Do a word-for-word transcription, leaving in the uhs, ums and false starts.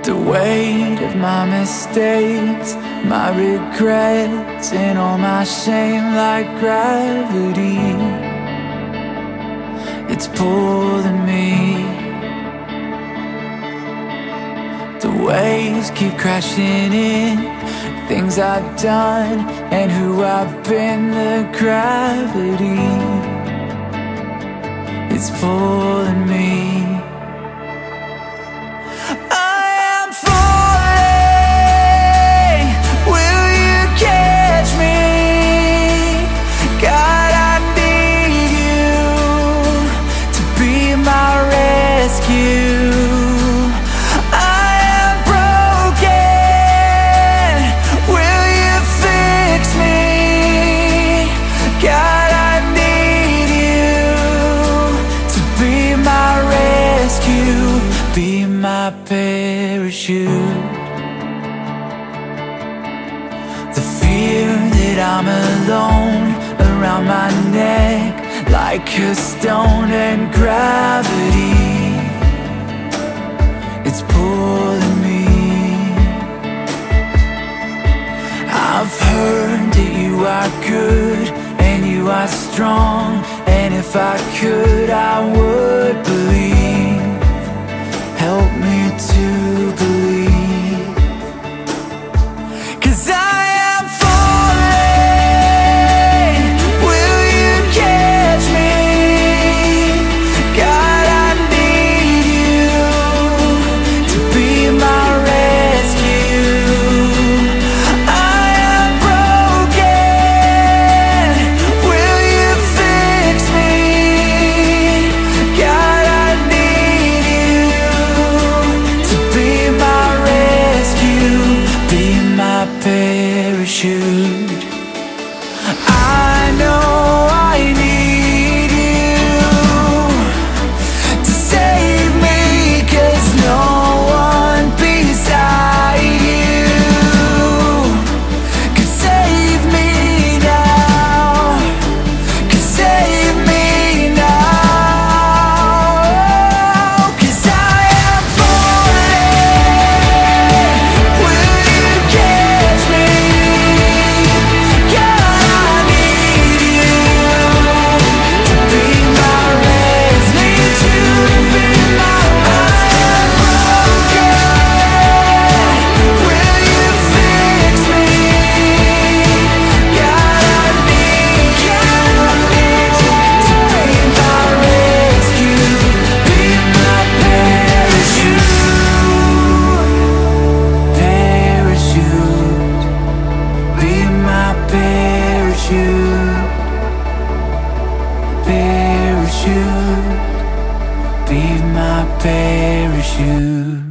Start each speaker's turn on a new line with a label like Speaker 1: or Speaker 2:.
Speaker 1: The weight of my mistakes, my regrets, and all my shame like gravity, it's pulling me. The waves keep crashing in, things I've done and who I've been. The gravity, it's pulling me. Be my parachute. The fear that I'm alone around my neck like a stone, and gravity, it's pulling me. I've heard that you are good and you are strong, and if I could I would believe. Help me to believe, 'cause I am falling. Will you catch me? God, I need you to be my rescue. I am broken. Will you fix me? God, I need you. Parachute. I know I need you to save me, 'cause no one beside you could save me now, could save me now, 'cause I am falling. Will you catch me? Parachute, be my parachute.